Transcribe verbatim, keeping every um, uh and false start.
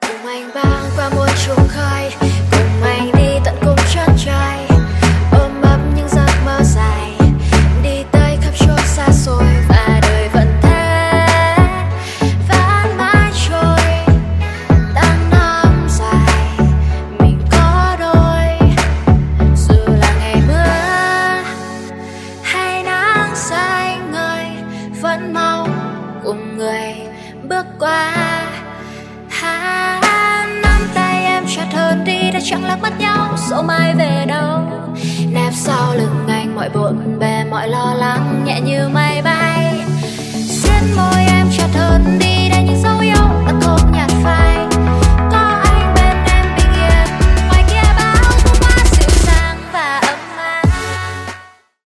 cùng anh băng qua muôn trùng khơi, cùng anh đi tận cùng chân trời, ôm ấp những giấc mơ dài, đi tới khắp chốn xa xôi và đời vẫn thế, vẫn mãi trôi. Tháng năm dài mình có đôi, dù là ngày mưa hay nắng xanh ngời, vẫn mong cùng người bước qua. Ha, nắm tay em chặt hơn đi đã chẳng lạc mất nhau, dẫu mai về đâu. Nép sau lưng anh mọi bộn bề mọi lo lắng nhẹ như mây.